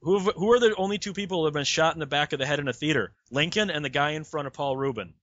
Who are the only two people who have been shot in the back of the head in a theater? Lincoln and the guy in front of Paul Rubin.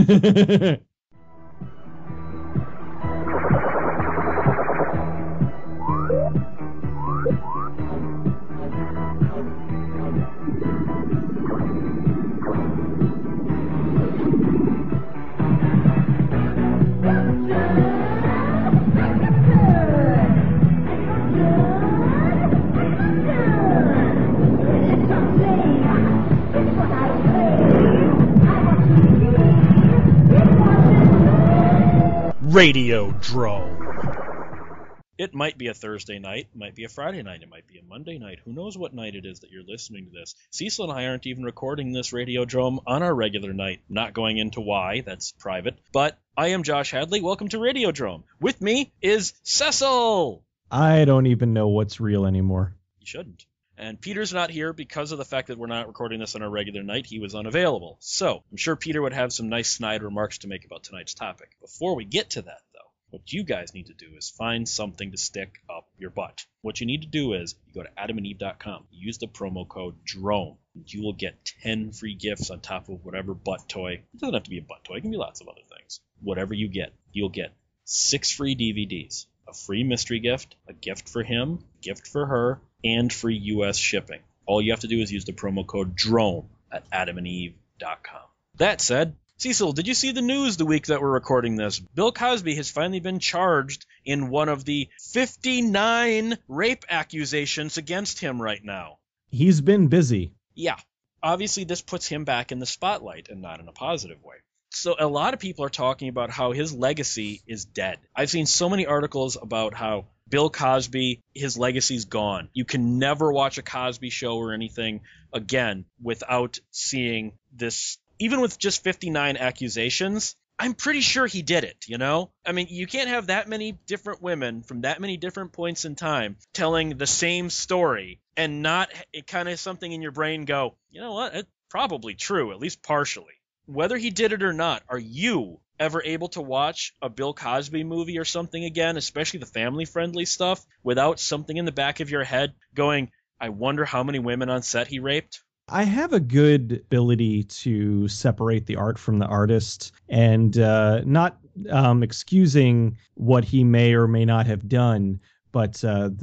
Radiodrome. It might be a Thursday night, it might be a Friday night, it might be a Monday night. Who knows what night it is that you're listening to this? Cecil and I aren't even recording this Radiodrome on our regular night. Not going into why, that's private. But I am Josh Hadley. Welcome to Radiodrome. With me is Cecil. I don't even know what's real anymore. You shouldn't. And Peter's not here because of the fact that we're not recording this on our regular night. He was unavailable. So I'm sure Peter would have some nice snide remarks to make about tonight's topic. Before we get to that, though, what you guys need to do is find something to stick up your butt. What you need to do is you go to adamandeve.com, use the promo code DROME, and you will get 10 free gifts on top of whatever butt toy. It doesn't have to be a butt toy. It can be lots of other things. Whatever you get, you'll get 6 free DVDs, a free mystery gift, a gift for him, a gift for her, and free U.S. shipping. All you have to do is use the promo code DROME at adamandeve.com. That said, Cecil, did you see the news the week that we're recording this? Bill Cosby has finally been charged in one of the 59 rape accusations against him right now. He's been busy. Yeah. Obviously, this puts him back in the spotlight and not in a positive way. So a lot of people are talking about how his legacy is dead. I've seen so many articles about how Bill Cosby, his legacy's gone. You can never watch a Cosby Show or anything again without seeing this. Even with just 59 accusations, I'm pretty sure he did it, you know? I mean, you can't have that many different women from that many different points in time telling the same story and not kind of something in your brain go, you know what, it's probably true, at least partially. Whether he did it or not, are you ever able to watch a Bill Cosby movie or something again, especially the family-friendly stuff, without something in the back of your head going, I wonder how many women on set he raped? I have a good ability to separate the art from the artist and not excusing what he may or may not have done. But,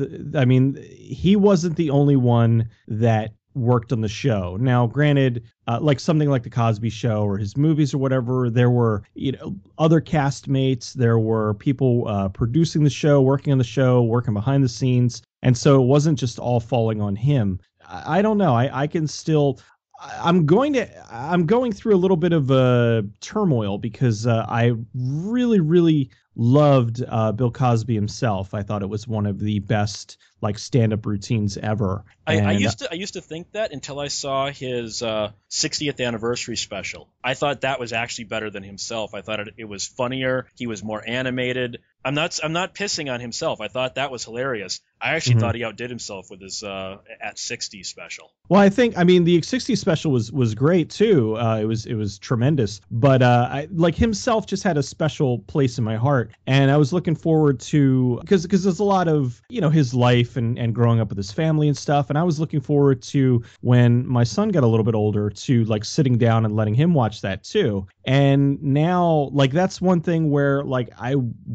he wasn't the only one that worked on the show. Now, granted, like something like the Cosby Show or his movies or whatever, there were other castmates, there were people producing the show, working on the show, working behind the scenes, and so it wasn't just all falling on him. I don't know. I can still. I'm going through a little bit of turmoil because I really, really loved Bill Cosby himself. I thought it was one of the best stand-up routines ever. I used to think that until I saw his 60th anniversary special. I thought that was actually better than himself. I thought it was funnier. He was more animated. I'm not pissing on himself. I thought that was hilarious. I actually thought he outdid himself with his at 60 special. Well, I think the 60 special was great too. It was tremendous. But I himself just had a special place in my heart, and I was looking forward to because there's a lot of his life and growing up with his family and stuff, and I was looking forward to when my son got a little bit older to sitting down and letting him watch that too. And now that's one thing where I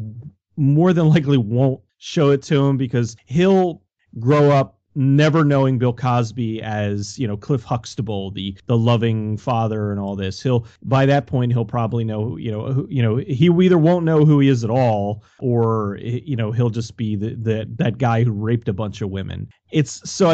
more than likely won't show it to him because he'll grow up never knowing Bill Cosby as, Cliff Huxtable, the loving father and all this. By that point, he'll probably know, he either won't know who he is at all, or, he'll just be that guy who raped a bunch of women. It's so,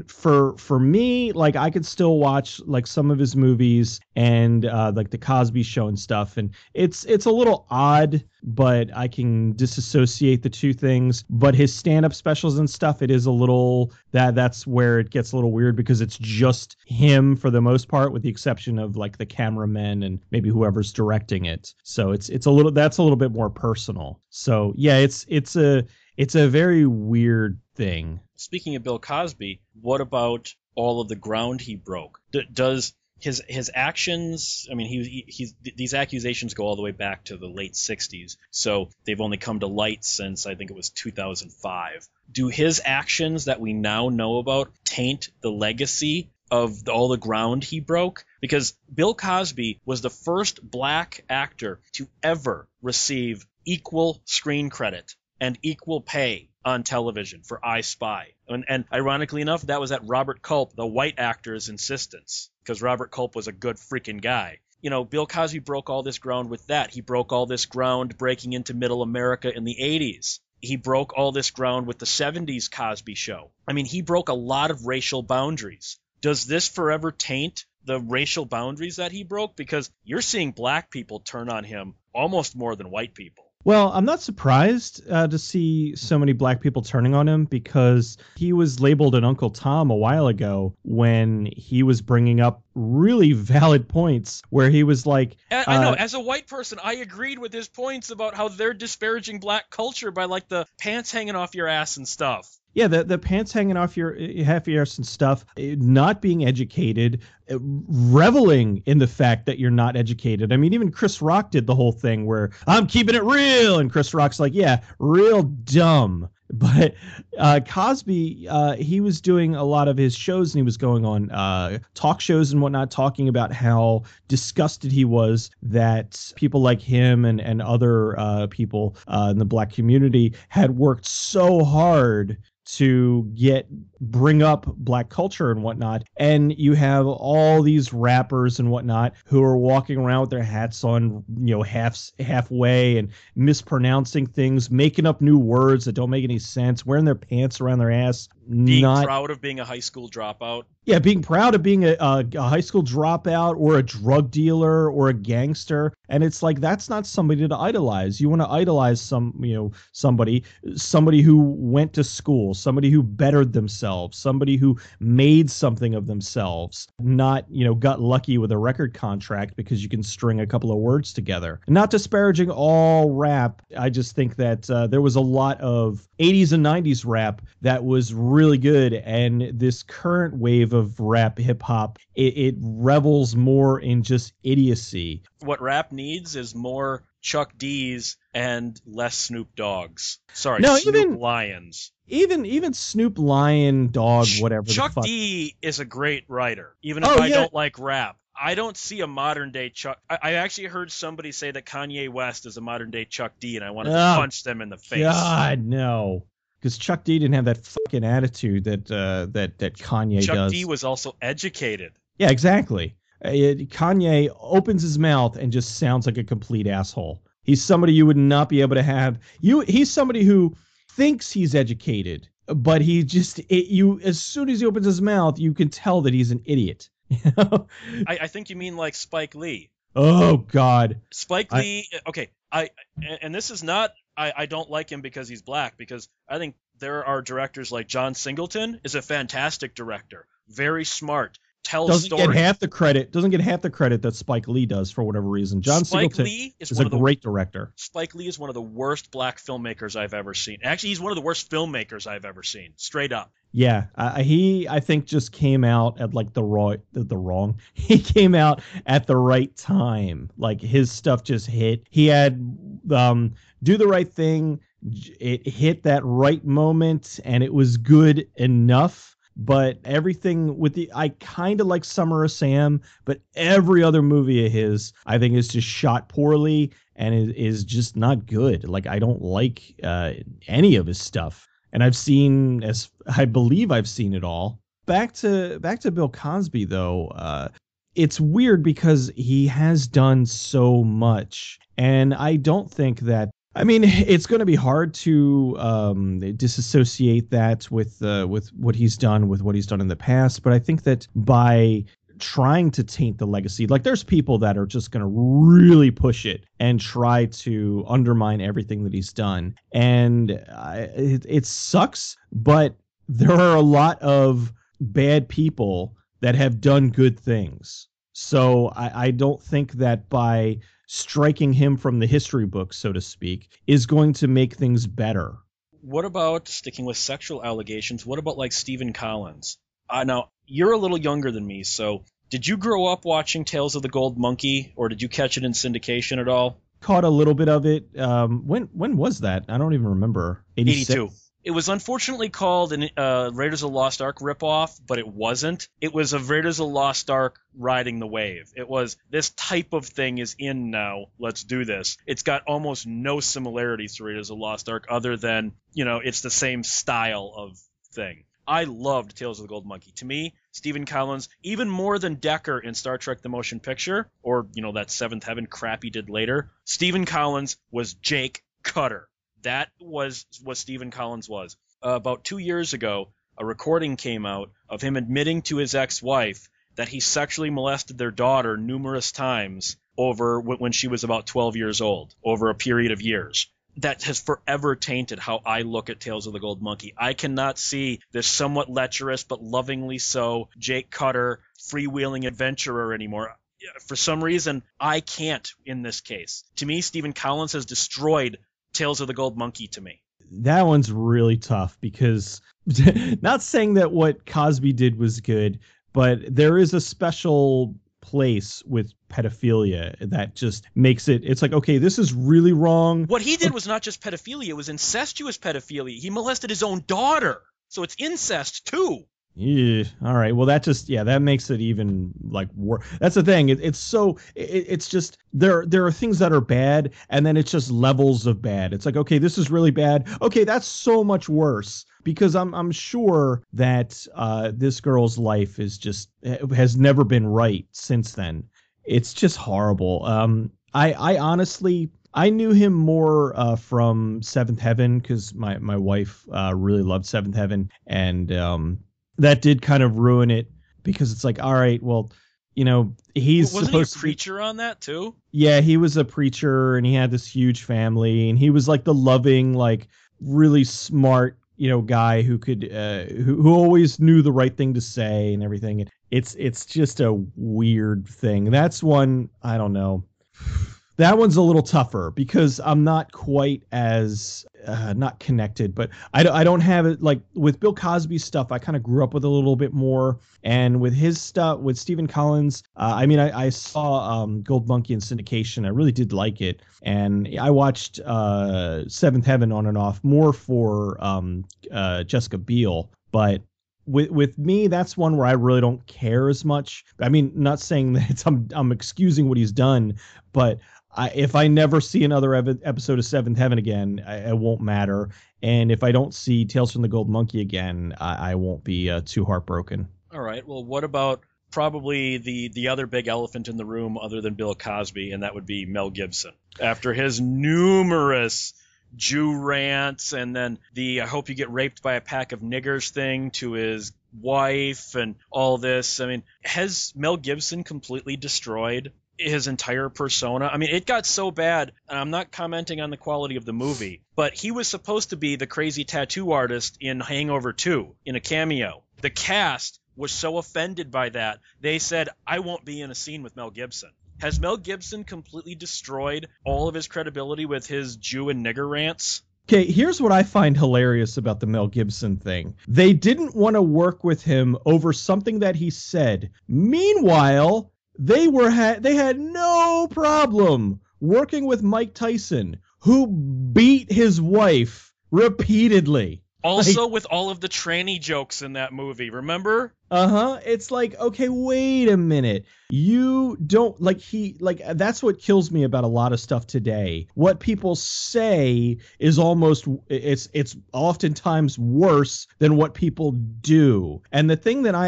for me, I could still watch some of his movies and the Cosby Show and stuff. And it's a little odd, but I can disassociate the two things. But his stand-up specials and stuff, it is a little that's where it gets a little weird because it's just him for the most part, with the exception of the cameramen and maybe whoever's directing it. So it's a little bit more personal. So yeah, it's a very weird thing. Speaking of Bill Cosby, what about all of the ground he broke? Does his actions. I mean, these accusations go all the way back to the late 60s, so they've only come to light since I think it was 2005. Do his actions that we now know about taint the legacy of all the ground he broke? Because Bill Cosby was the first black actor to ever receive equal screen credit and equal pay on television for I Spy. And ironically enough, that was at Robert Culp, the white actor's insistence, because Robert Culp was a good freaking guy. You know, Bill Cosby broke all this ground with that. He broke all this ground breaking into middle America in the 80s. He broke all this ground with the 70s Cosby Show. I mean, he broke a lot of racial boundaries. Does this forever taint the racial boundaries that he broke? Because you're seeing black people turn on him almost more than white people. Well, I'm not surprised to see so many black people turning on him, because he was labeled an Uncle Tom a while ago when he was bringing up really valid points where he was like... I know, as a white person, I agreed with his points about how they're disparaging black culture by like the pants hanging off your ass and stuff. Yeah, the pants hanging off your ass and stuff, not being educated, reveling in the fact that you're not educated. I mean, even Chris Rock did the whole thing where I'm keeping it real, and Chris Rock's like, yeah, real dumb. But Cosby, he was doing a lot of his shows, and he was going on talk shows and whatnot, talking about how disgusted he was that people like him and other people in the black community had worked so hard to bring up black culture and whatnot. And you have all these rappers and whatnot who are walking around with their hats on, halfway and mispronouncing things, making up new words that don't make any sense, wearing their pants around their ass. Being proud of being a high school dropout. Yeah, being proud of being a high school dropout or a drug dealer or a gangster. And it's like, that's not somebody to idolize. You want to idolize somebody who went to school, somebody who bettered themselves, somebody who made something of themselves, not, got lucky with a record contract because you can string a couple of words together. Not disparaging all rap. I just think that there was a lot of 80s and 90s rap that was really good, and this current wave of rap hip hop, it revels more in just idiocy. What rap needs is more Chuck D's and less Snoop Dogg's. Sorry, no, Snoop Lions. Even Snoop Lion Dog, whatever. Chuck the fuck. D is a great writer, even if I don't like rap. I don't see a modern day Chuck. I actually heard somebody say that Kanye West is a modern day Chuck D, and I wanted to punch them in the face. God, no. Because Chuck D didn't have that fucking attitude that Kanye does. Chuck D was also educated. Yeah, exactly. Kanye opens his mouth and just sounds like a complete asshole. He's somebody you would not be able to have. He's somebody who thinks he's educated, but he just as soon as he opens his mouth, you can tell that he's an idiot. I think you mean like Spike Lee. Oh God, Spike Lee. Okay, and this is not. I don't like him because he's black, because I think there are directors like John Singleton is a fantastic director, very smart, tells stories. Doesn't get half the credit that Spike Lee does for whatever reason. John Singleton is a great director. Spike Lee is one of the worst black filmmakers I've ever seen. Actually, he's one of the worst filmmakers I've ever seen, straight up. Yeah, he I think just came out at like he came out at the right time. Like his stuff just hit. He had Do the Right Thing. It hit that right moment, and it was good enough. But everything I kind of like Summer of Sam, but every other movie of his, I think, is just shot poorly and is just not good. Like, I don't like any of his stuff. And I believe I've seen it all. Back to Bill Cosby, though. It's weird because he has done so much, and I don't think that. I mean, it's going to be hard to disassociate that with what he's done in the past. But I think that by trying to taint the legacy, like there's people that are just going to really push it and try to undermine everything that he's done. And it sucks, but there are a lot of bad people that have done good things. So I don't think that by striking him from the history books, so to speak, is going to make things better. What about, sticking with sexual allegations, what about like Stephen Collins? Now, you're a little younger than me, so Did you grow up watching Tales of the Gold Monkey, or did you catch it in syndication at all? Caught a little bit of it. When was that? I don't even remember. 82. It was unfortunately called a Raiders of the Lost Ark ripoff, but it wasn't. It was a Raiders of the Lost Ark riding the wave. It was, this type of thing is in now, let's do this. It's got almost no similarities to Raiders of the Lost Ark other than, it's the same style of thing. I loved Tales of the Gold Monkey. To me, Stephen Collins, even more than Decker in Star Trek The Motion Picture, or, that Seventh Heaven crap he did later, Stephen Collins was Jake Cutter. That was what Stephen Collins was. About 2 years ago, a recording came out of him admitting to his ex-wife that he sexually molested their daughter numerous times over when she was about 12 years old, over a period of years. That has forever tainted how I look at Tales of the Gold Monkey. I cannot see this somewhat lecherous but lovingly so Jake Cutter freewheeling adventurer anymore. For some reason, I can't in this case. To me, Stephen Collins has destroyed Tales of the Gold Monkey to me. That one's really tough because not saying that what Cosby did was good, but there is a special place with pedophilia that just makes it's like, okay, this is really wrong. What he did was not just pedophilia, it was incestuous pedophilia. He molested his own daughter. So it's incest too. Yeah. All right. Well, that makes it even like worse. That's the thing. It's just there are things that are bad, and then it's just levels of bad. It's like, okay, this is really bad. Okay, that's so much worse because I'm sure that this girl's life has never been right since then. It's just horrible. I honestly. I knew him more from Seventh Heaven because my wife really loved Seventh Heaven, and that did kind of ruin it because it's like, all right, well, he's wasn't supposed he a preacher on that too? Yeah, he was a preacher and he had this huge family and he was like the loving, like really smart, guy who could who always knew the right thing to say and everything. It's just a weird thing. That's one, I don't know. That one's a little tougher because I'm not quite as not connected, but I don't have it like with Bill Cosby's stuff. I kind of grew up with a little bit more, and with his stuff with Stephen Collins, I saw Gold Monkey in syndication. I really did like it, and I watched Seventh Heaven on and off more for Jessica Biel, but. With me, that's one where I really don't care as much. I mean, not saying that I'm excusing what he's done, but if I never see another episode of Seventh Heaven again, it won't matter. And if I don't see Tales from the Gold Monkey again, I won't be too heartbroken. All right. Well, what about probably the other big elephant in the room other than Bill Cosby, and that would be Mel Gibson. After his numerous Jew rants and then the I hope you get raped by a pack of niggers thing to his wife and all this. I mean, has Mel Gibson completely destroyed his entire persona? I mean, it got so bad, and I'm not commenting on the quality of the movie, but he was supposed to be the crazy tattoo artist in Hangover 2 in a cameo. The cast was so offended by that, they said, I won't be in a scene with Mel Gibson. Has Mel Gibson completely destroyed all of his credibility with his Jew and nigger rants? Okay, here's what I find hilarious about the Mel Gibson thing. They didn't want to work with him over something that he said. Meanwhile, they had no problem working with Mike Tyson, who beat his wife repeatedly. Also with all of the tranny jokes in that movie, remember? Uh-huh. It's like, okay, wait a minute. You don't that's what kills me about a lot of stuff today. What people say is it's oftentimes worse than what people do. And the thing that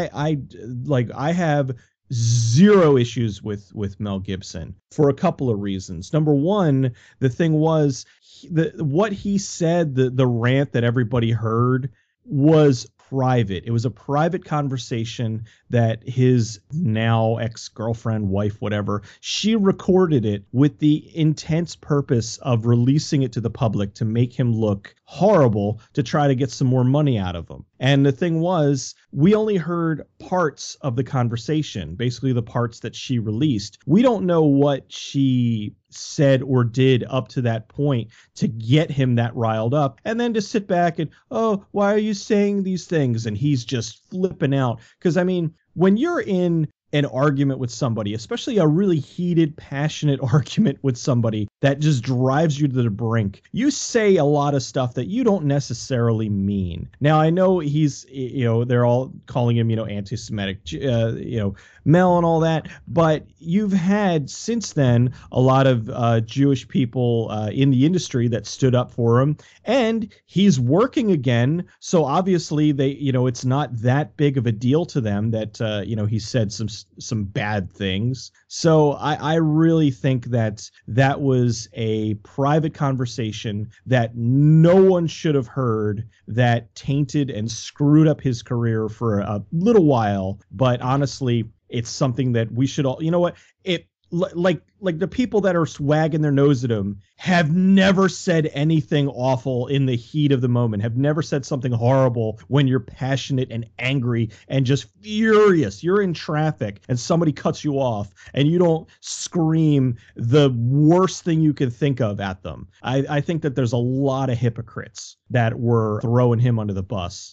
I have zero issues with Mel Gibson for a couple of reasons. Number one, the thing was what he said, the rant that everybody heard was private. It was a private conversation that his now ex-girlfriend, wife, whatever, she recorded it with the intense purpose of releasing it to the public to make him look horrible to try to get some more money out of him. And the thing was, we only heard parts of the conversation, basically the parts that she released. We don't know what she said or did up to that point to get him that riled up, and then to sit back and, oh, why are you saying these things? And he's just flipping out. Because, I mean, when you're in an argument with somebody, especially a really heated, passionate argument with somebody that just drives you to the brink, you say a lot of stuff that you don't necessarily mean. Now, I know he's, they're all calling him, anti-Semitic, Mel and all that, but you've had since then a lot of Jewish people in the industry that stood up for him, and he's working again. So obviously they, it's not that big of a deal to them that, he said some bad things. So I really think that was a private conversation that no one should have heard, that tainted and screwed up his career for a little while. But honestly, it's something that we should all, like the people that are wagging their nose at him have never said anything awful in the heat of the moment, have never said something horrible when you're passionate and angry and just furious. You're in traffic and somebody cuts you off and you don't scream the worst thing you can think of at them. I think that there's a lot of hypocrites that were throwing him under the bus.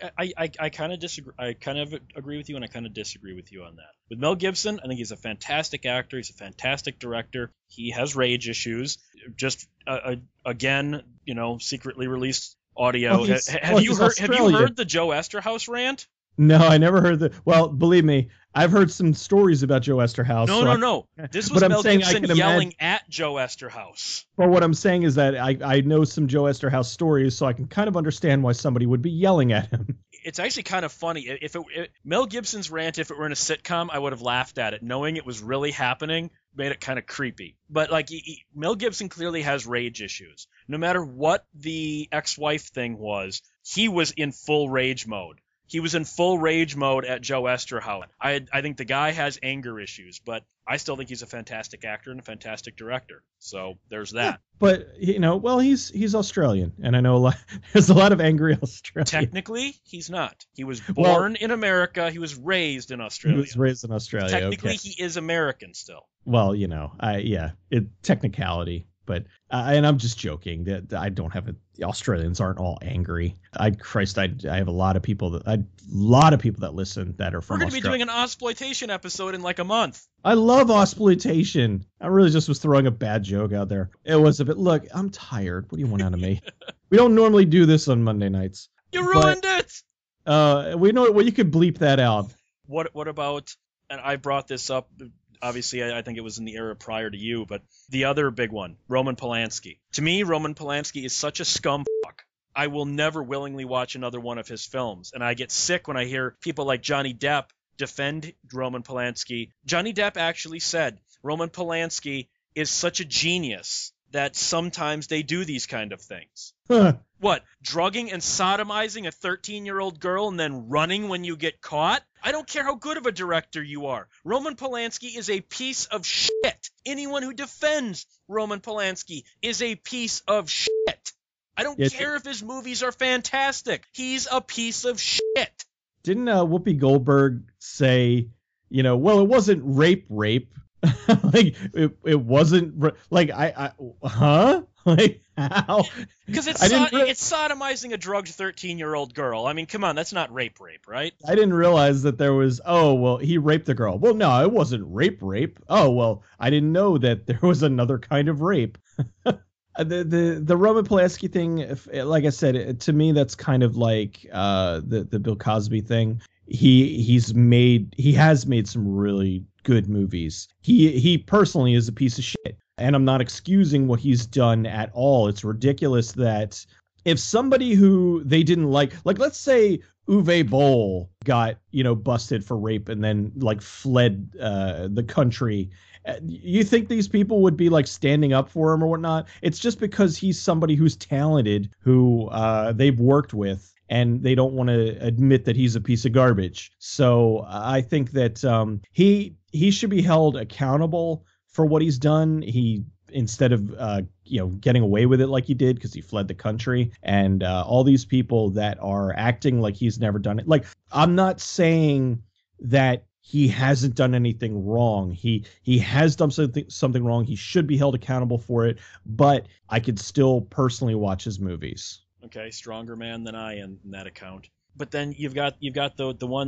I kind of disagree. I kind of agree with you, and I kind of disagree with you on that. With Mel Gibson, I think he's a fantastic actor. He's a fantastic director. He has rage issues. Just again, secretly released audio. Have you heard the Joe Esterhaus rant? No, I never heard Well, believe me, I've heard some stories about Joe Esterhaus. No. This was Mel Gibson yelling at Joe Esterhaus. But what I'm saying is that I know some Joe Esterhaus stories, so I can kind of understand why somebody would be yelling at him. It's actually kind of funny. If Mel Gibson's rant, if it were in a sitcom, I would have laughed at it. Knowing it was really happening made it kind of creepy. But Mel Gibson clearly has rage issues. No matter what the ex-wife thing was, he was in full rage mode. He was in full rage mode at Joe Esterhaus. I think the guy has anger issues, but I still think he's a fantastic actor and a fantastic director. So there's that. But he's Australian, and I know there's a lot of angry Australians. Technically, he's not. He was born in America. He was raised in Australia. He was raised in Australia. Technically, okay. He is American still. Well, technicality. But and I'm just joking that I don't have Australians aren't all angry. I have a lot of people that listen that are from. We're going to be Australia. doing an Ausploitation episode in like a month. I love Ausploitation. I really just was throwing a bad joke out there. It was a bit. Look, I'm tired. What do you want out of me? We don't normally do this on Monday nights. You ruined it. We know. Well, you could bleep that out. What about? And I brought this up. Obviously, I think it was in the era prior to you, but the other big one, Roman Polanski. To me, Roman Polanski is such a scumfuck. I will never willingly watch another one of his films, and I get sick when I hear people like Johnny Depp defend Roman Polanski. Johnny Depp actually said Roman Polanski is such a genius that sometimes they do these kind of things. What, drugging and sodomizing a 13-year-old girl and then running when you get caught? I don't care how good of a director you are. Roman Polanski is a piece of shit. Anyone who defends Roman Polanski is a piece of shit. I don't care if his movies are fantastic. He's a piece of shit. Didn't Whoopi Goldberg say, it wasn't rape? Like it wasn't like huh? Like how? Because it's sodomizing a drugged 13-year-old girl. I mean, come on, that's not rape, right? I didn't realize that there was. Oh well, he raped the girl. Well, no, it wasn't rape. Oh well, I didn't know that there was another kind of rape. The Roman Polanski thing, like I said, to me that's kind of like the Bill Cosby thing. He has made some really good movies. He personally is a piece of shit, and I'm not excusing what he's done at all. It's ridiculous that if somebody who they didn't like let's say Uwe Boll got busted for rape and then fled the country, you think these people would be standing up for him or whatnot? It's just because he's somebody who's talented, who they've worked with, and they don't want to admit that he's a piece of garbage. So I think that he should be held accountable for what he's done. He, instead of getting away with it like he did because he fled the country, and all these people that are acting like he's never done it. Like, I'm not saying that he hasn't done anything wrong. He has done something wrong. He should be held accountable for it. But I could still personally watch his movies. Okay, stronger man than I am in that account. But then you've got the one that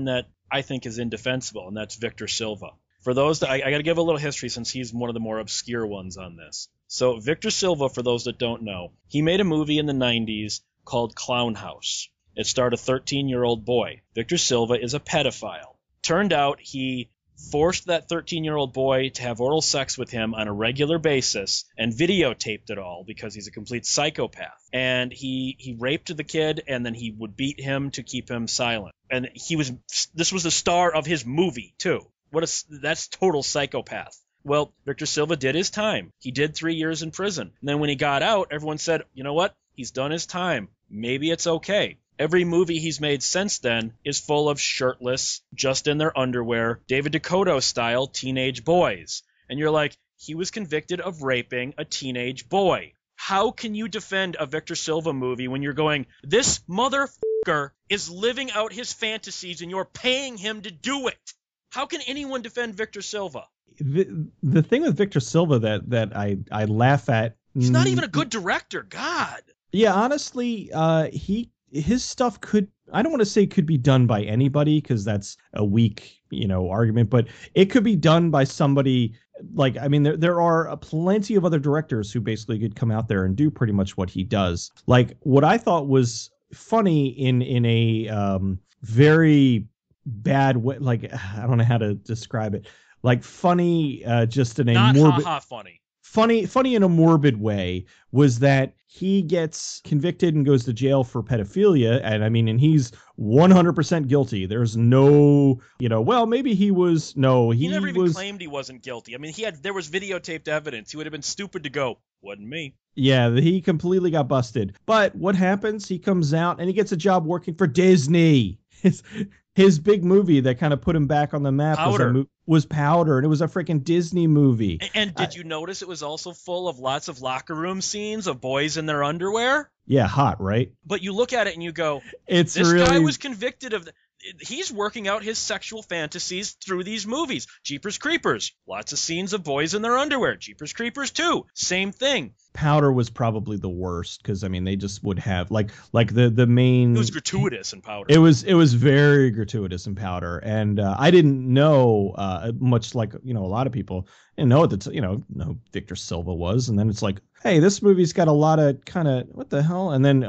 I think is indefensible, and that's Victor Silva. For those that I got to give a little history since he's one of the more obscure ones on this. So Victor Silva, for those that don't know, he made a movie in the 90s called Clown House. It starred a 13-year-old boy. Victor Silva is a pedophile. Turned out he forced that 13-year-old boy to have oral sex with him on a regular basis and videotaped it all because he's a complete psychopath. And he raped the kid, and then he would beat him to keep him silent. And this was the star of his movie, too. That's total psychopath. Well, Victor Silva did his time. He did 3 years in prison. And then when he got out, everyone said, you know what? He's done his time. Maybe it's okay. Every movie he's made since then is full of shirtless, just in their underwear, David Dakota style teenage boys. And you're like, he was convicted of raping a teenage boy. How can you defend a Victor Silva movie when you're going, this motherfucker is living out his fantasies and you're paying him to do it? How can anyone defend Victor Silva? The thing with Victor Silva that I laugh at. He's not even a good director. God. Yeah, honestly, his stuff I don't want to say could be done by anybody because that's a weak, argument, but it could be done by somebody like, I mean, there are plenty of other directors who basically could come out there and do pretty much what he does. Like what I thought was funny in a very bad way, like, I don't know how to describe it, like funny, just in a not morbid, funny in a morbid way, was that he gets convicted and goes to jail for pedophilia. And I mean, and he's 100% guilty. There's no, well, maybe he was, no, he never even claimed he wasn't guilty. I mean, there was videotaped evidence. He would have been stupid to go, wasn't me. Yeah, he completely got busted. But what happens? He comes out and he gets a job working for Disney. His big movie that kind of put him back on the map was Powder, and it was a freaking Disney movie. And did you notice it was also full of lots of locker room scenes of boys in their underwear? Yeah, hot, right? But you look at it and you go, this guy was convicted of... He's working out his sexual fantasies through these movies. Jeepers Creepers, lots of scenes of boys in their underwear. Jeepers Creepers 2, same thing. Powder was probably the worst because I mean they just would have like the main. It was gratuitous in Powder. It was very gratuitous in Powder, and I didn't know much like a lot of people didn't know that Victor Silva was, and then it's like, hey, this movie's got a lot of kind of what the hell, and then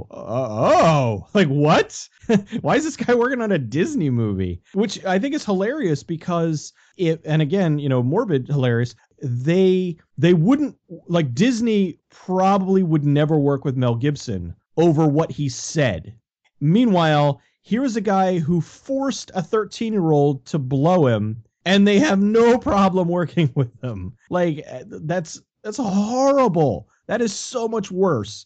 like what? Why is this guy working on a Disney movie? Which I think is hilarious because and again, morbid hilarious. They wouldn't, like, Disney probably would never work with Mel Gibson over what he said. Meanwhile, here's a guy who forced a 13-year-old to blow him, and they have no problem working with him. Like, that's horrible. That is so much worse.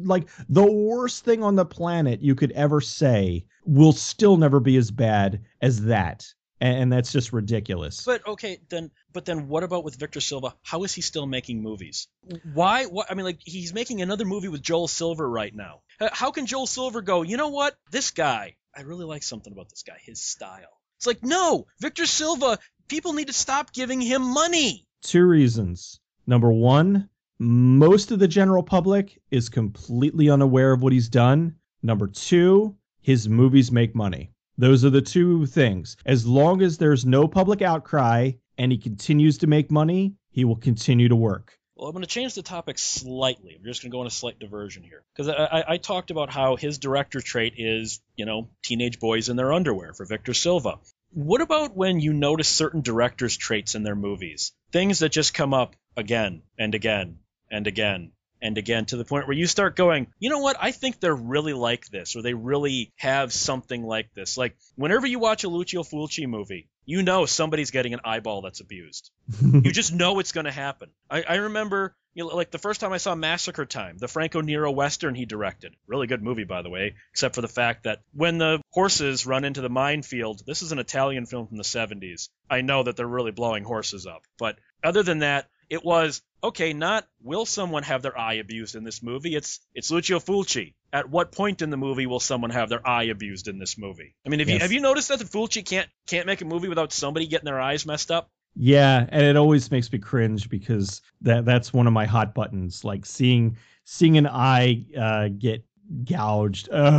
The worst thing on the planet you could ever say will still never be as bad as that. And that's just ridiculous. But okay, then what about with Victor Silva? How is he still making movies? Why? What? I mean, like, he's making another movie with Joel Silver right now. How can Joel Silver go, you know what? This guy, I really like something about this guy, his style. It's like, no, Victor Silva, people need to stop giving him money. 2 reasons. Number one, most of the general public is completely unaware of what he's done. Number 2, his movies make money. Those are the 2 things. As long as there's no public outcry and he continues to make money, he will continue to work. Well, I'm going to change the topic slightly. We're just going to go on a slight diversion here. Because I talked about how his director trait is, teenage boys in their underwear for Victor Silva. What about when you notice certain directors' traits in their movies? Things that just come up again and again and again and again, to the point where you start going, you know what, I think they're really like this, or they really have something like this. Like, whenever you watch a Lucio Fulci movie, you know somebody's getting an eyeball that's abused. You just know it's going to happen. I remember, like the first time I saw Massacre Time, the Franco Nero Western he directed. Really good movie, by the way, except for the fact that when the horses run into the minefield, this is an Italian film from the 70s. I know that they're really blowing horses up. But other than that, it was, okay, not will someone have their eye abused in this movie? It's Lucio Fulci. At what point in the movie will someone have their eye abused in this movie? I mean, have you noticed that the Fulci can't make a movie without somebody getting their eyes messed up? Yeah, and it always makes me cringe because that's one of my hot buttons. Like seeing an eye get gouged. Ugh.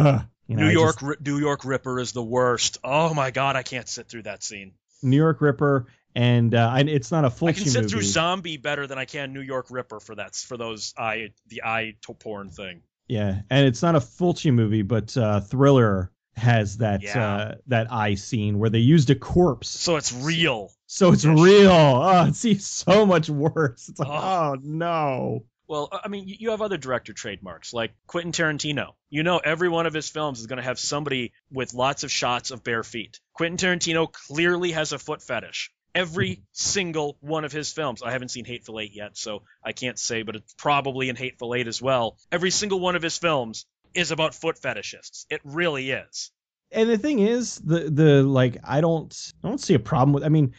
You know, New York Ripper is the worst. Oh my God, I can't sit through that scene. New York Ripper, and it's not a Fulci movie. I can sit through Zombie better than I can New York Ripper for those eye porn thing. Yeah, and it's not a Fulci movie, but Thriller has that that eye scene where they used a corpse. So it's real. So it's real. Oh, it's so much worse. It's like, oh no. Well, I mean, you have other director trademarks, like Quentin Tarantino. You know, every one of his films is going to have somebody with lots of shots of bare feet. Quentin Tarantino clearly has a foot fetish. Every single one of his films. I haven't seen Hateful Eight yet, so I can't say, but it's probably in Hateful Eight as well. Every single one of his films is about foot fetishists. It really is. And the thing is, the like, I don't see a problem with. I mean,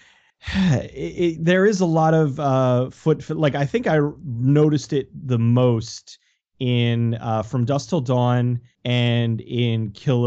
there is a lot of foot. Like, I think I noticed it the most in From Dusk Till Dawn and in Kill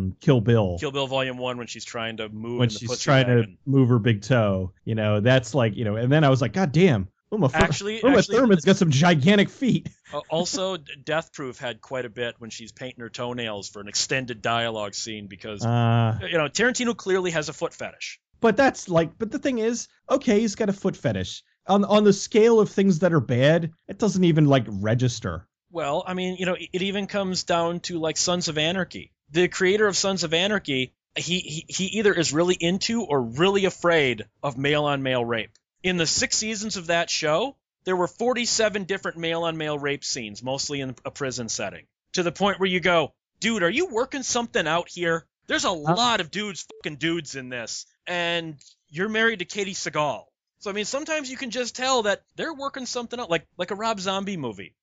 Bill. Kill Bill Volume 1 when she's trying to move. When she's trying to move her big toe. You know, that's like, you know. And then I was like, God damn. Uma Thurman's got some gigantic feet. Also, Death Proof had quite a bit when she's painting her toenails for an extended dialogue scene because, Tarantino clearly has a foot fetish. But the thing is, okay, he's got a foot fetish. On the scale of things that are bad, it doesn't even like register. Well, I mean, it even comes down to like Sons of Anarchy. The creator of Sons of Anarchy, he either is really into or really afraid of male-on-male rape. In the 6 seasons of that show, there were 47 different male-on-male rape scenes, mostly in a prison setting. To the point where you go, dude, are you working something out here? There's a lot of fucking dudes in this, and you're married to Katie Sagal. So, I mean, sometimes you can just tell that they're working something out, like a Rob Zombie movie.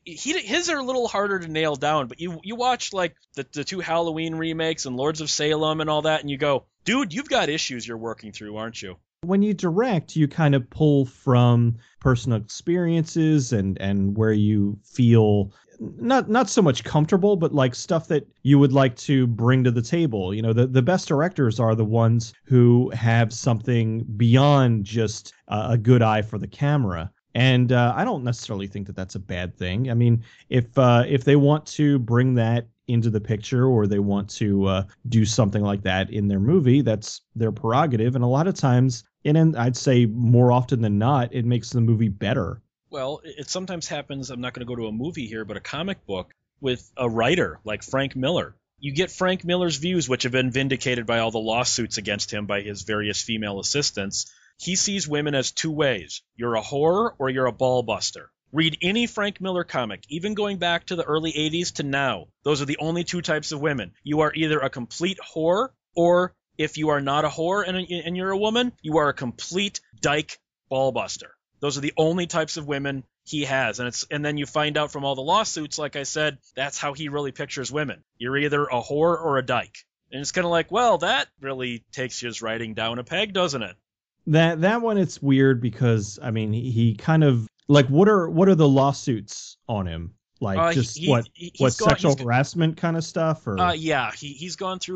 His are a little harder to nail down, but you watch, like, the 2 Halloween remakes and Lords of Salem and all that, and you go, dude, you've got issues you're working through, aren't you? When you direct, you kind of pull from personal experiences and where you feel not so much comfortable, but like stuff that you would like to bring to the table. You know, the best directors are the ones who have something beyond just a good eye for the camera. And I don't necessarily think that that's a bad thing. I mean, if they want to bring that into the picture or they want to do something like that in their movie, that's their prerogative. And a lot of times, and I'd say more often than not, it makes the movie better. Well, it sometimes happens, I'm not going to go to a movie here, but a comic book with a writer like Frank Miller. You get Frank Miller's views, which have been vindicated by all the lawsuits against him by his various female assistants. He sees women as 2 ways. You're a whore or you're a ball buster. Read any Frank Miller comic, even going back to the early 80s to now. Those are the only 2 types of women. You are either a complete whore, or if you are not a whore and you're a woman, you are a complete dyke ball buster. Those are the only types of women he has. And then you find out from all the lawsuits, like I said, that's how he really pictures women. You're either a whore or a dyke. And it's kind of like, well, that really takes his writing down a peg, doesn't it? That one, it's weird because, I mean, he kind of, like, what are the lawsuits on him? Like, sexual harassment kind of stuff? Or yeah, he's gone through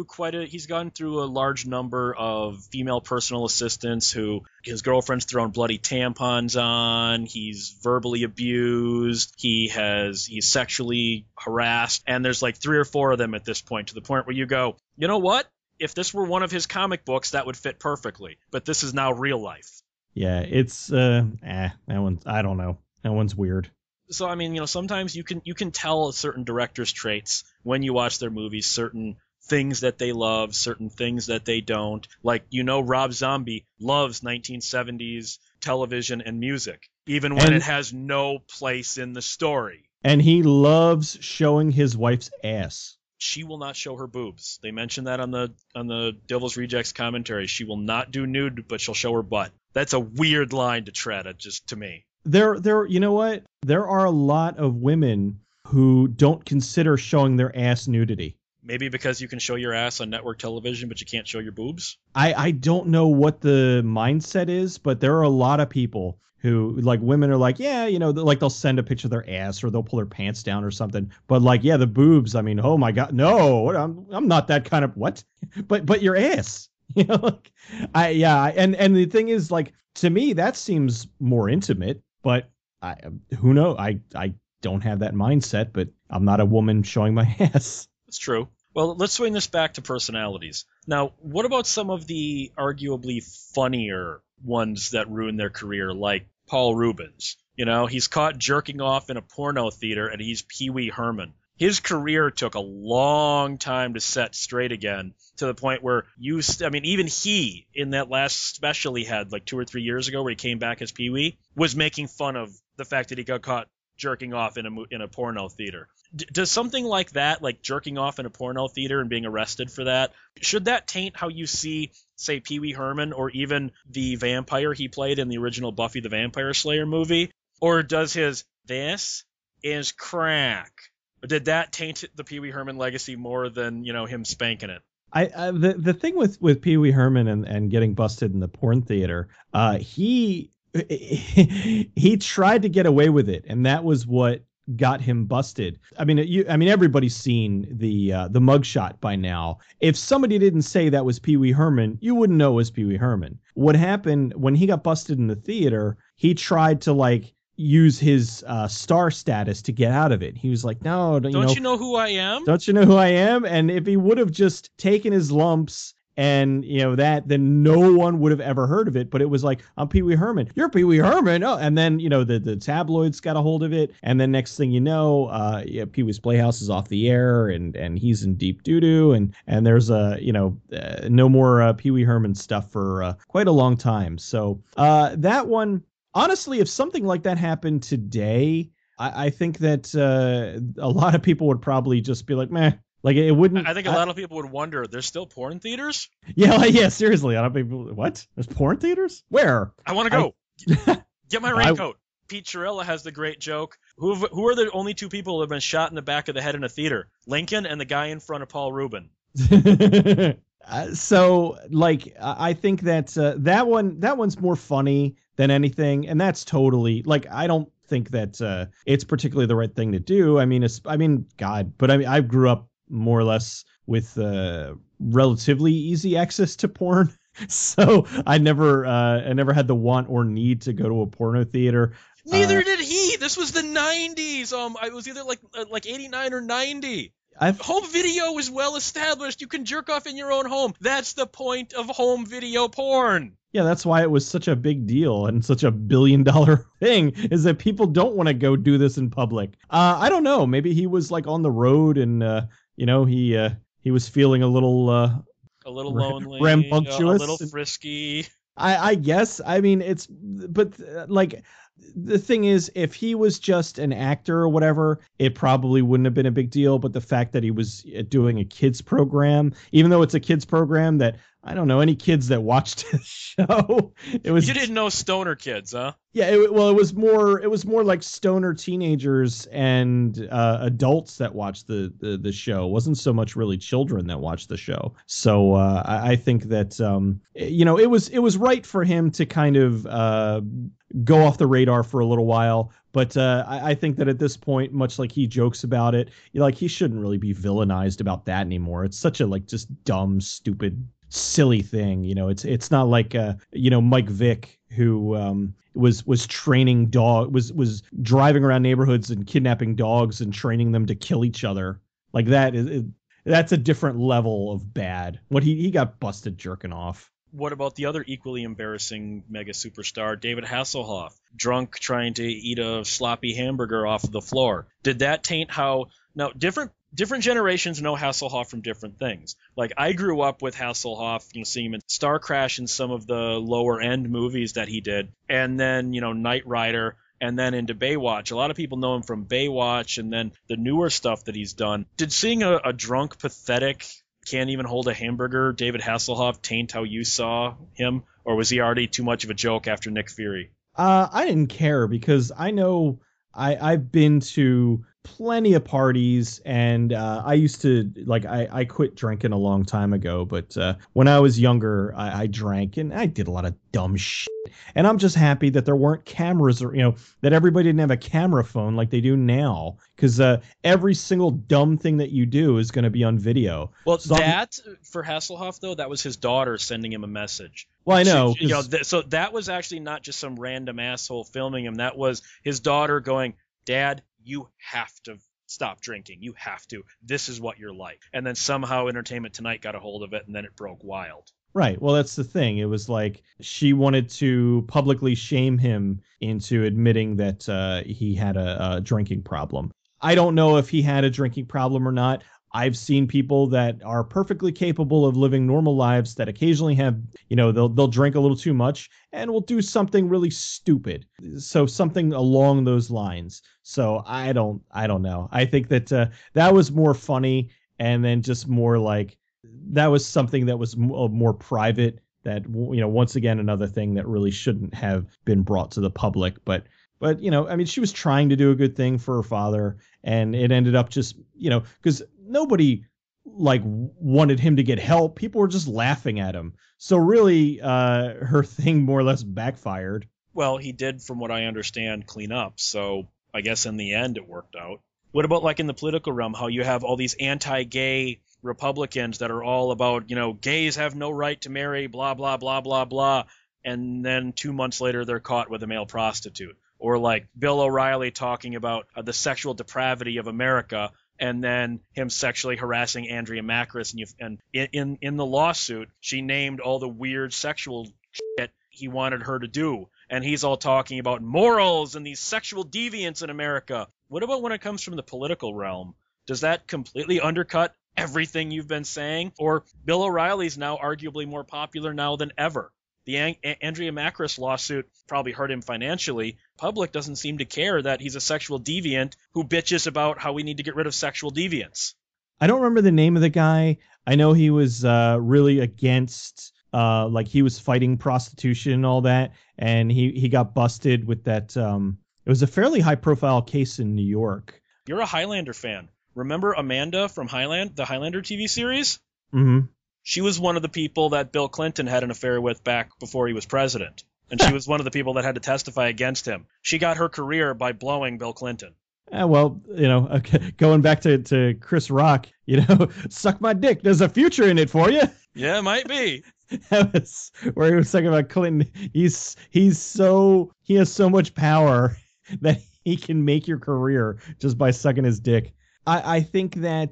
a large number of female personal assistants who his girlfriend's thrown bloody tampons on. He's verbally abused. He's sexually harassed, and there's like 3 or 4 of them at this point, to the point where you go, you know what? If this were one of his comic books, that would fit perfectly. But this is now real life. Yeah, it's that one. I don't know. That one's weird. So, I mean, sometimes you can tell certain directors' traits when you watch their movies, certain things that they love, certain things that they don't. Like, Rob Zombie loves 1970s television and music, even when it has no place in the story. And he loves showing his wife's ass. She will not show her boobs. They mentioned that on the Devil's Rejects commentary. She will not do nude, but she'll show her butt. That's a weird line to tread, just to me. You know what? There are a lot of women who don't consider showing their ass nudity. Maybe because you can show your ass on network television, but you can't show your boobs? I don't know what the mindset is, but there are a lot of people who, like, women are like, yeah, like they'll send a picture of their ass or they'll pull their pants down or something. But like, yeah, the boobs, I mean, oh my God, no, I'm not that kind of, what? But your ass, and the thing is, like, to me, that seems more intimate, but who knows? I don't have that mindset, but I'm not a woman showing my ass. It's true. Well, let's swing this back to personalities. Now, what about some of the arguably funnier ones that ruined their career, like Paul Rubens? You know, he's caught jerking off in a porno theater, and he's Pee Wee Herman. His career took a long time to set straight again, to the point where even he, in that last special he had like 2 or 3 years ago where he came back as Pee Wee, was making fun of the fact that he got caught jerking off in a porno theater. Does something like that, like jerking off in a porno theater and being arrested for that, should that taint how you see, say, Pee Wee Herman or even the vampire he played in the original Buffy the Vampire Slayer movie? Or does his "this is crack"? Did that taint the Pee Wee Herman legacy more than, him spanking it? The thing with Pee Wee Herman and getting busted in the porn theater, he tried to get away with it, and that was what got him busted. I mean, everybody's seen the mugshot by now. If somebody didn't say that was Pee Wee Herman, you wouldn't know it was Pee Wee Herman. What happened when he got busted in the theater? He tried to use his star status to get out of it. He was like, no, don't you know who I am? Don't you know who I am? And if he would have just taken his lumps and then no one would have ever heard of it. But it was like, I'm Pee Wee Herman. You're Pee Wee Herman. Oh, and then the tabloids got a hold of it, and then next thing you know, Pee Wee's Playhouse is off the air, and he's in deep doo doo, and there's no more Pee Wee Herman stuff for quite a long time. So that one. Honestly, if something like that happened today, I think that a lot of people would probably just be like, meh. Like, it wouldn't. I think a lot of people would wonder, there's still porn theaters? Yeah, seriously. A lot of people, what? There's porn theaters? Where? I want to go. Get my raincoat. Pete Chiarella has the great joke. Who are the only 2 people who have been shot in the back of the head in a theater? Lincoln and the guy in front of Paul Rubin. So, I think that that one's more funny than anything, and that's totally I don't think that it's particularly the right thing to do. I grew up more or less with relatively easy access to porn, so I never had the want or need to go to a porno theater. Neither did he. This was the 90s. It was either like 89 or 90. Home video is well established. You can jerk off in your own home. That's the point of home video porn. Yeah, that's why it was such a big deal and such a $1 billion thing, is that people don't want to go do this in public. I don't know. Maybe he was on the road and he was feeling a little lonely, rambunctious, a little frisky. I guess. I mean, the thing is, if he was just an actor or whatever, it probably wouldn't have been a big deal. But the fact that he was doing a kids program, even though it's a kids program that I don't know any kids that watched the show, it was. You didn't know stoner kids, huh? Yeah, it was more like stoner teenagers and adults that watched the show. It wasn't so much really children that watched the show. So I think that it was right for him to kind of go off the radar for a little while. But I think that at this point, much like he jokes about it, he shouldn't really be villainized about that anymore. It's such a just dumb, stupid, silly thing. It's not like Mike Vick, who was training was driving around neighborhoods and kidnapping dogs and training them to kill each other. That's a different level of bad. What he got busted jerking off. What about the other equally embarrassing mega superstar, David Hasselhoff, drunk trying to eat a sloppy hamburger off of the floor? Did that taint how... Now, different generations know Hasselhoff from different things. I grew up with Hasselhoff, seeing him in Star Crash and some of the lower end movies that he did, and then, Knight Rider, and then into Baywatch. A lot of people know him from Baywatch and then the newer stuff that he's done. Did seeing a drunk, pathetic, can't even hold a hamburger David Hasselhoff taint how you saw him, or was he already too much of a joke after Nick Fury? I didn't care, because I know I've been to plenty of parties, and I used to I quit drinking a long time ago, but when I was younger, I drank and I did a lot of dumb shit. And I'm just happy that there weren't cameras, or that everybody didn't have a camera phone like they do now, because every single dumb thing that you do is going to be on video. Well, for Hasselhoff though, that was his daughter sending him a message. Well, I know. So that was actually not just some random asshole filming him. That was his daughter going, "Dad, you have to stop drinking. You have to. This is what you're like. And then somehow Entertainment Tonight got a hold of it, and then it broke wild. Right. Well, that's the thing. It was like she wanted to publicly shame him into admitting that he had a drinking problem. I don't know if he had a drinking problem or not. I've seen people that are perfectly capable of living normal lives that occasionally have, they'll drink a little too much and will do something really stupid. So something along those lines. So I don't know. I think that that was more funny, and then just more like that was something that was more private. That, once again, another thing that really shouldn't have been brought to the public. But I mean, she was trying to do a good thing for her father, and it ended up just, because nobody like wanted him to get help. People were just laughing at him. So really, her thing more or less backfired. Well, he did, from what I understand, clean up. So I guess in the end it worked out. What about like in the political realm, how you have all these anti-gay Republicans that are all about, gays have no right to marry, blah, blah, blah, blah, blah. And then 2 months later, they're caught with a male prostitute. Or like Bill O'Reilly talking about the sexual depravity of America, and then him sexually harassing Andrea Macris. And in the lawsuit, she named all the weird sexual shit he wanted her to do. And he's all talking about morals and these sexual deviants in America. What about when it comes from the political realm? Does that completely undercut everything you've been saying? Or Bill O'Reilly's now arguably more popular now than ever. The Andrea Macris lawsuit probably hurt him financially. Public doesn't seem to care that he's a sexual deviant who bitches about how we need to get rid of sexual deviants. I don't remember the name of the guy. I know he was really against, like he was fighting prostitution and all that. And he got busted with that. It was a fairly high profile case in New York. You're a Highlander fan. Remember Amanda from the Highlander TV series? Mm-hmm. She was one of the people that Bill Clinton had an affair with back before he was president. And she was one of the people that had to testify against him. She got her career by blowing Bill Clinton. Well, going back to Chris Rock, suck my dick. There's a future in it for you. Yeah, it might be. That was where he was talking about Clinton. He has so much power that he can make your career just by sucking his dick. I think that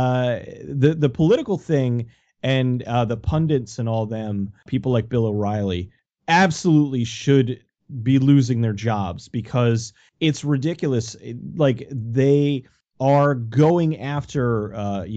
the political thing and the pundits and all them, people like Bill O'Reilly, absolutely should be losing their jobs, because it's ridiculous. Like, they are going after,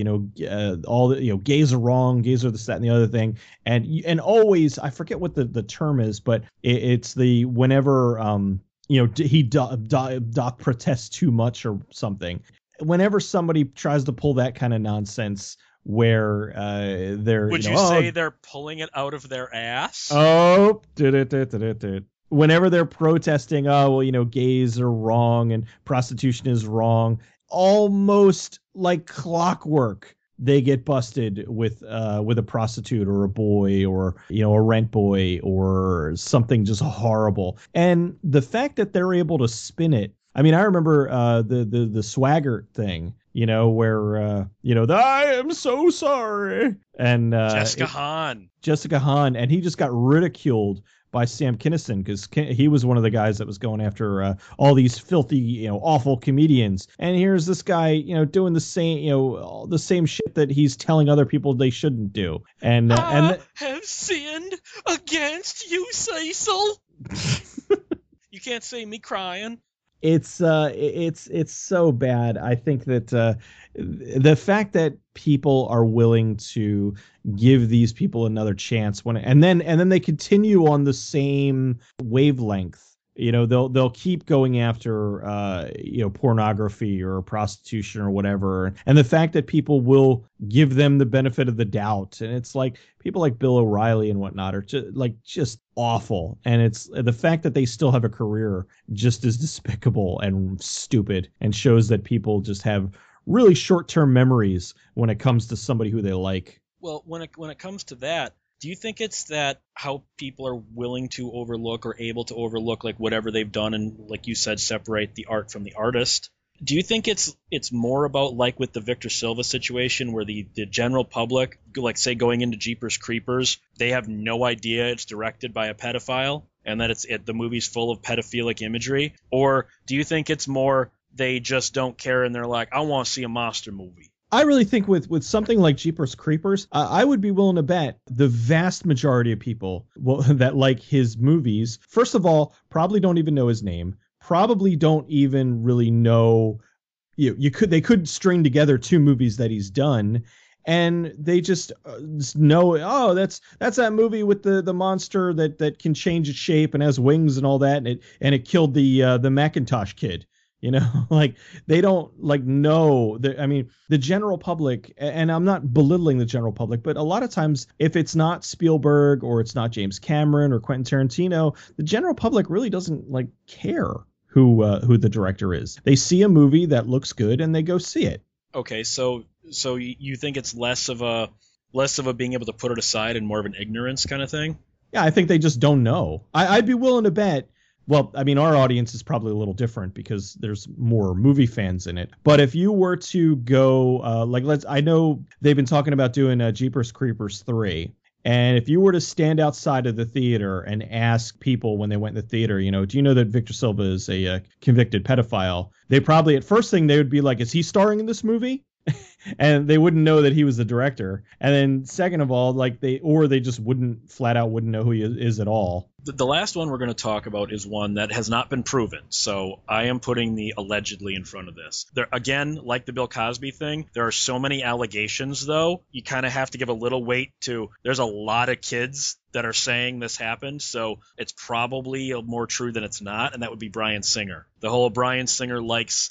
all the, gays are wrong, gays are this, that, and the other thing. And always, I forget what the term is, but it's the whenever, he doth protest too much or something. Whenever somebody tries to pull that kind of nonsense, where they're, would you say they're pulling it out of their ass? Oh, whenever they're protesting, gays are wrong and prostitution is wrong, almost like clockwork, they get busted with a prostitute or a boy or, a rent boy or something just horrible. And the fact that they're able to spin it. I mean, I remember the Swaggart thing, where, I am so sorry. And Jessica Hahn, and he just got ridiculed by Sam Kinison, because he was one of the guys that was going after all these filthy, awful comedians. And here's this guy, doing the same shit that he's telling other people they shouldn't do. And I have sinned against you, Cecil. You can't see me crying. It's so bad. I think that the fact that people are willing to give these people another chance and then they continue on the same wavelength. They'll keep going after pornography or prostitution or whatever. And the fact that people will give them the benefit of the doubt, and it's like people like Bill O'Reilly and whatnot are just awful. And it's the fact that they still have a career just as despicable and stupid, and shows that people just have really short-term memories when it comes to somebody who they like. Well, when it comes to that, do you think it's that how people are willing to overlook or able to overlook like whatever they've done and, like you said, separate the art from the artist? Do you think it's more about, like with the Victor Silva situation, where the general public, like say going into Jeepers Creepers, they have no idea it's directed by a pedophile and that the movie's full of pedophilic imagery? Or do you think it's more they just don't care and they're like, I want to see a monster movie. I really think with something like Jeepers Creepers, I would be willing to bet the vast majority of people that like his movies, first of all, probably don't even know his name, probably don't even really know. They could string together 2 movies that he's done, and they just know, oh, that's that movie with the monster that can change its shape and has wings and all that, and it killed the Macintosh kid. Like they don't like know I mean, the general public, and I'm not belittling the general public, but a lot of times if it's not Spielberg or it's not James Cameron or Quentin Tarantino, the general public really doesn't like care who the director is. They see a movie that looks good and they go see it. Okay, so you think it's less of a being able to put it aside and more of an ignorance kind of thing? Yeah, I think they just don't know. I'd be willing to bet. Well, I mean, our audience is probably a little different because there's more movie fans in it. But if you were to go, I know they've been talking about doing Jeepers Creepers 3. And if you were to stand outside of the theater and ask people when they went in the theater, do you know that Victor Silva is a convicted pedophile? They probably, at first thing, they would be like, is he starring in this movie? And they wouldn't know that he was the director. And then second of all, they just flat out wouldn't know who he is at all. The last one we're going to talk about is one that has not been proven. So I am putting the allegedly in front of this. There, again, like the Bill Cosby thing, there are so many allegations, though, you kind of have to give a little weight to, there's a lot of kids that are saying this happened. So it's probably more true than it's not. And that would be Bryan Singer. The whole Bryan Singer likes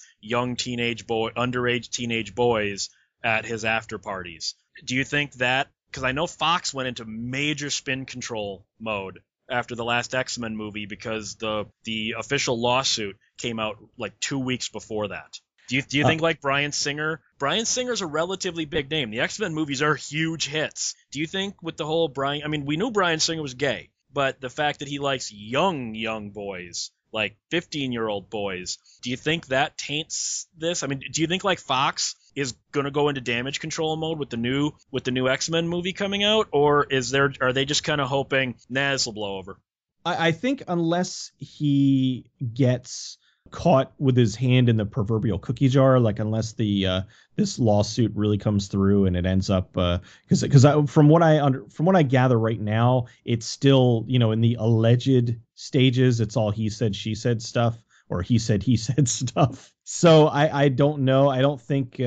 underage teenage boys at his after parties. Do you think that, because I know Fox went into major spin control mode after the last X-Men movie because the official lawsuit came out like 2 weeks before that. Do you think like Bryan Singer? Bryan Singer's a relatively big name. The X-Men movies are huge hits. Do you think with the whole we knew Bryan Singer was gay, but the fact that he likes young boys, like 15-year-old boys, do you think that taints this? I mean, do you think like Fox is going to go into damage control mode with the new X-Men movie coming out, or are they just kind of hoping, this will blow over? I think unless he gets caught with his hand in the proverbial cookie jar, like unless this lawsuit really comes through and it ends up because from what I gather right now, it's still in the alleged stages. It's all he said she said stuff, or he said stuff. So I don't know. I don't think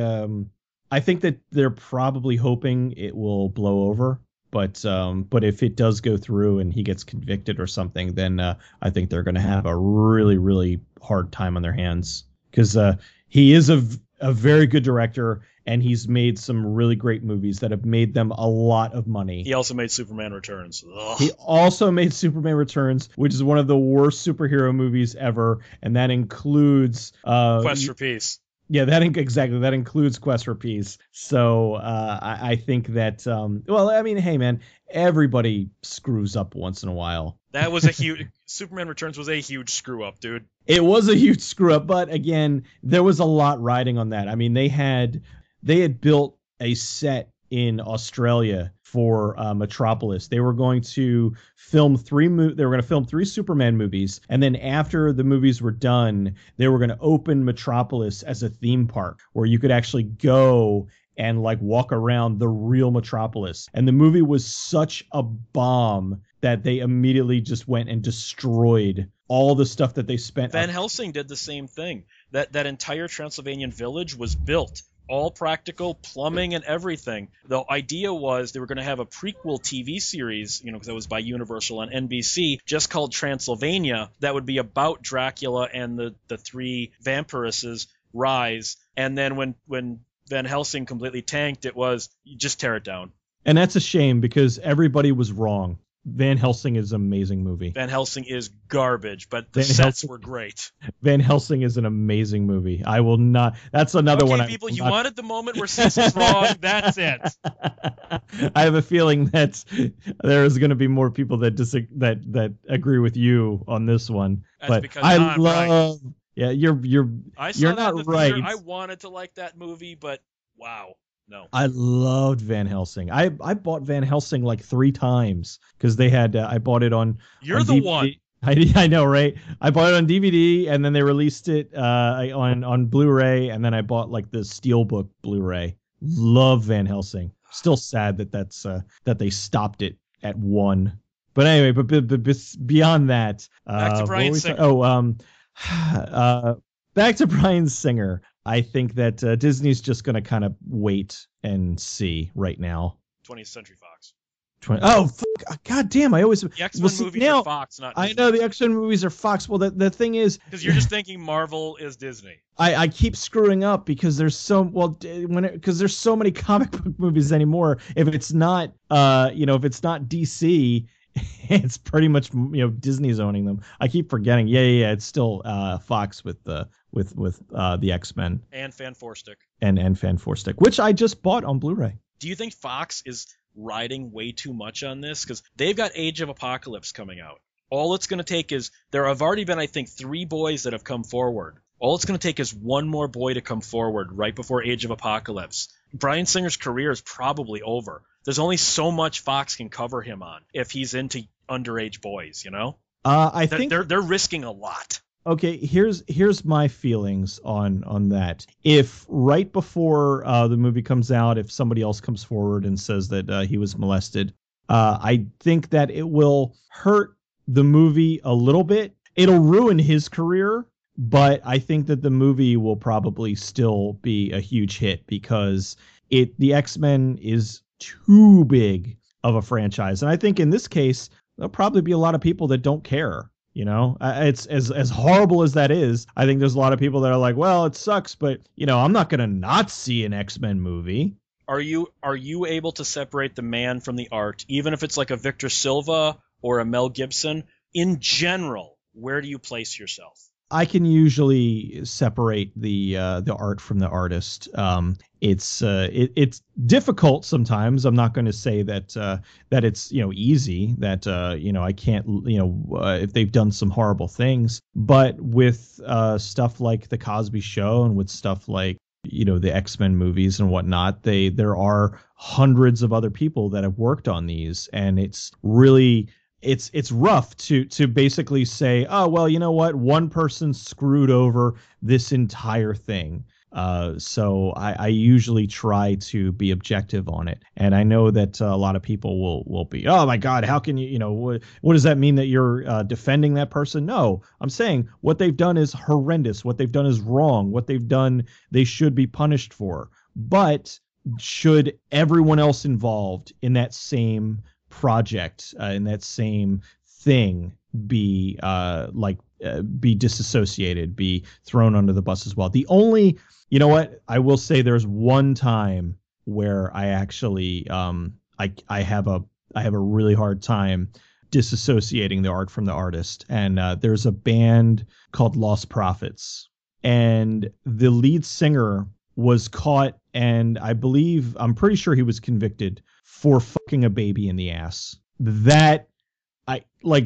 I think that they're probably hoping it will blow over. But if it does go through and he gets convicted or something, then I think they're going to have a really, really hard time on their hands, because he is a very good director and he's made some really great movies that have made them a lot of money. He also made Superman Returns. Ugh. He also made Superman Returns, which is one of the worst superhero movies ever, and that includes Quest for Peace. Yeah, that includes Quest for Peace. So I think that, hey, man, everybody screws up once in a while. That was a huge Superman Returns was a huge screw up, dude. It was a huge screw up, but again, there was a lot riding on that. I mean, they had built a set in Australia for Metropolis. They were going to film three Superman movies, and then after the movies were done, they were going to open Metropolis as a theme park where you could actually go and like walk around the real Metropolis. And the movie was such a bomb that they immediately just went and destroyed all the stuff that they spent. Van Helsing did the same thing. That entire Transylvanian village was built, all practical, plumbing and everything. The idea was they were going to have a prequel TV series, because that was by Universal on NBC, just called Transylvania, that would be about Dracula and the three vampiresses' rise. And then when Van Helsing completely tanked, it was, you just tear it down. And that's a shame, because everybody was wrong. Van Helsing is an amazing movie. Van Helsing is garbage, but the sets were great. Van Helsing is an amazing movie. I will not. That's another one. Okay, people, you wanted the moment where Cecil's wrong. That's it. I have a feeling that there is going to be more people that agree with you on this one. That's but because I love. Right. Yeah, you're not right. I wanted to like that movie, but wow. No. I loved Van Helsing. I bought Van Helsing like 3 times because they had. I bought it on. You're on the DVD. one. I know, right? I bought it on DVD, and then they released it on Blu-ray, and then I bought like the Steelbook Blu-ray. Love Van Helsing. Still sad that they stopped it at one. But anyway, but beyond that, Back to what Bryan were we Singer. back to Bryan Singer. I think that Disney's just going to kind of wait and see right now. 20th Century Fox. Oh, fuck. God damn. I always. The X-Men well, see, movies now, are Fox, not I Disney. know the X-Men movies are Fox. Well, the thing is. Because you're just thinking Marvel is Disney. I keep screwing up because there's because there's so many comic book movies anymore. If it's not if it's not DC, it's pretty much Disney's owning them. I keep forgetting. Yeah. It's still Fox with the X-Men And Fan 4-Stick. and Fan 4-Stick, which I just bought on Blu-ray. Do you think Fox is riding way too much on this? Because they've got Age of Apocalypse coming out. All it's going to take is there have already been, I think, 3 boys that have come forward. All it's going to take is one more boy to come forward right before Age of Apocalypse. Bryan Singer's career is probably over. There's only so much Fox can cover him on if he's into underage boys, I think they're risking a lot. Okay, here's my feelings on that. If right before the movie comes out, if somebody else comes forward and says that he was molested, I think that it will hurt the movie a little bit. It'll ruin his career, but I think that the movie will probably still be a huge hit because the X-Men is too big of a franchise. And I think in this case, there'll probably be a lot of people that don't care. It's as horrible as that is. I think there's a lot of people that are like, well, it sucks, but I'm not going to not see an X-Men movie. Are you able to separate the man from the art, even if it's like a Victor Silva or a Mel Gibson? In general, where do you place yourself? I can usually separate the art from the artist. It's difficult sometimes. I'm not going to say that it's easy. That I can't if they've done some horrible things. But with stuff like the Cosby Show and with stuff like the X-Men movies and whatnot, there are hundreds of other people that have worked on these, and it's really. It's rough to basically say, oh, well, you know what? One person screwed over this entire thing. So I usually try to be objective on it. And I know that a lot of people will be, oh, my God, how can what does that mean that you're defending that person? No, I'm saying what they've done is horrendous. What they've done is wrong. What they've done, they should be punished for. But should everyone else involved in that same project in that same thing be disassociated, be thrown under the bus as well? The only, I will say there's one time where I actually I have a really hard time disassociating the art from the artist, and there's a band called Lost Prophets, and the lead singer was caught, and I'm pretty sure he was convicted for fucking a baby in the ass. That I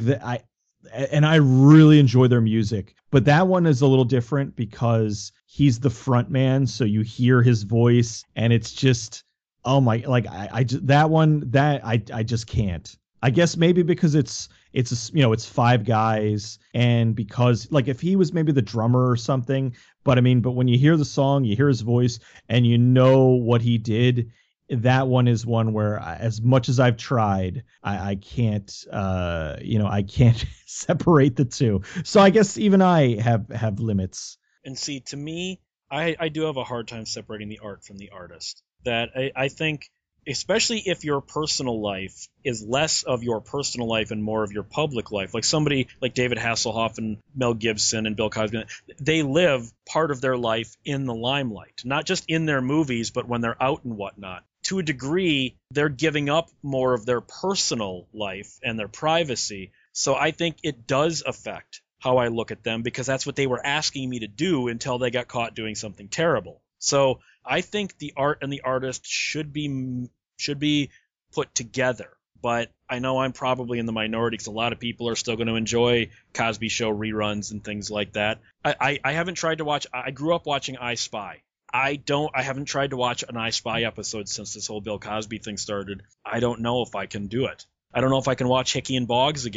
really enjoy their music, but that one is a little different because he's the front man, so you hear his voice, and it's just, oh my, like I just can't. I guess maybe because it's it's 5 guys, and because like if he was maybe the drummer or something, but when you hear the song, you hear his voice, and you know what he did. That one is one where, as much as I've tried, I can't, I can't separate the two. So I guess even I have limits. And see, to me, I do have a hard time separating the art from the artist. That I think, especially if your personal life is less of your personal life and more of your public life, like somebody like David Hasselhoff and Mel Gibson and Bill Cosby, they live part of their life in the limelight, not just in their movies, but when they're out and whatnot. To a degree, they're giving up more of their personal life and their privacy. So I think it does affect how I look at them, because that's what they were asking me to do until they got caught doing something terrible. So I think the art and the artist should be put together. But I know I'm probably in the minority because a lot of people are still going to enjoy Cosby Show reruns and things like that. I haven't tried to watch. I grew up watching I Spy. I haven't tried to watch an I Spy episode since this whole Bill Cosby thing started. I don't know if I can do it. I don't know if I can watch Hickey and Boggs again.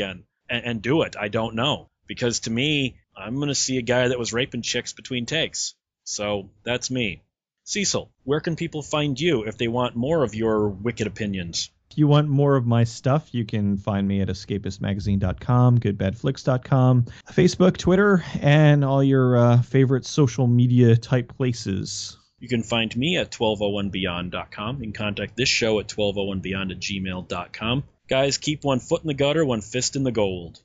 and do it. I don't know. Because to me, I'm going to see a guy that was raping chicks between takes. So that's me. Cecil, where can people find you if they want more of your wicked opinions? If you want more of my stuff, you can find me at escapistmagazine.com, goodbadflicks.com, Facebook, Twitter, and all your favorite social media type places. You can find me at 1201beyond.com. You can contact this show at 1201beyond@gmail.com. Guys, keep one foot in the gutter, one fist in the gold.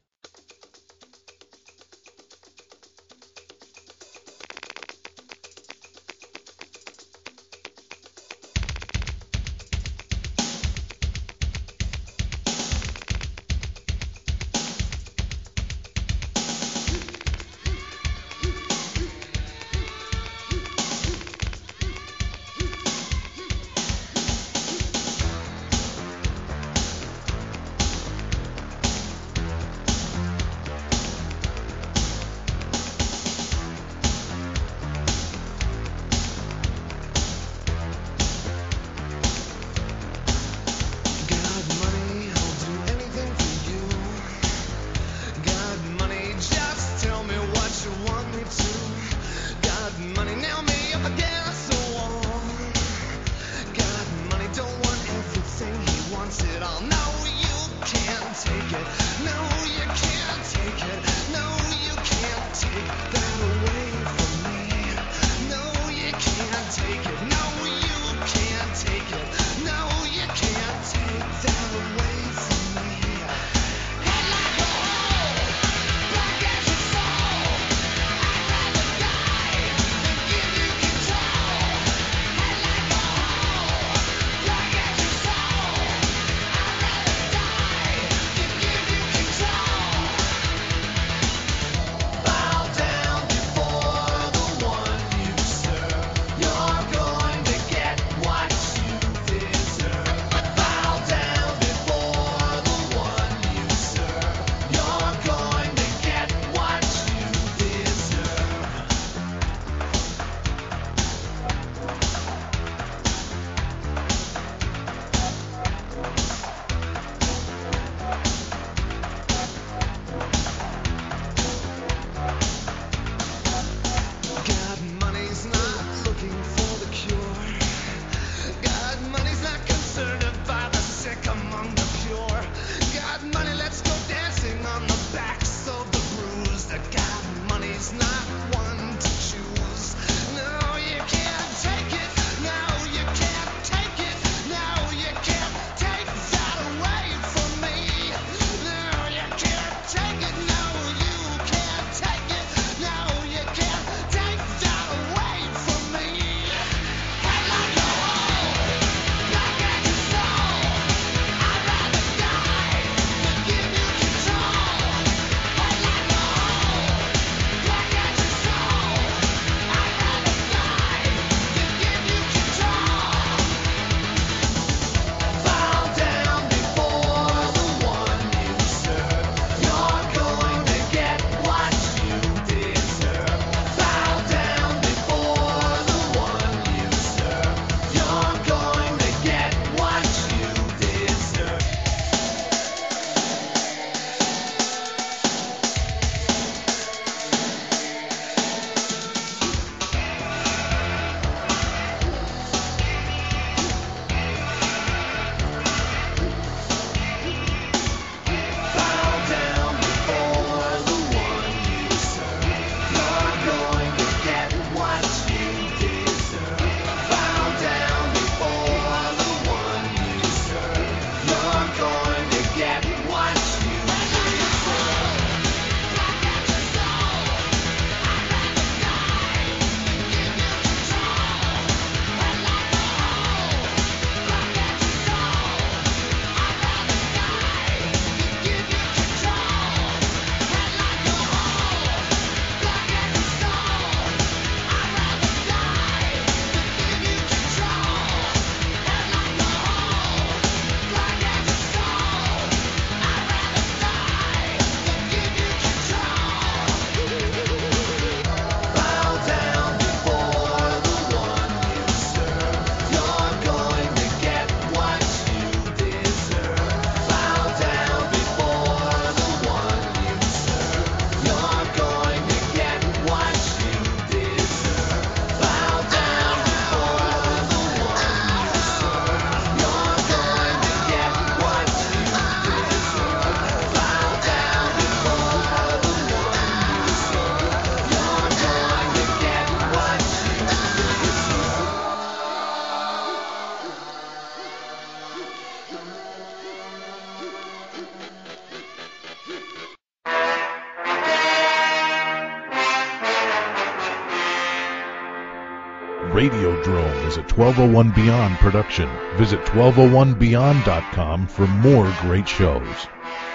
Radiodrome is a 1201 Beyond production. Visit 1201beyond.com for more great shows.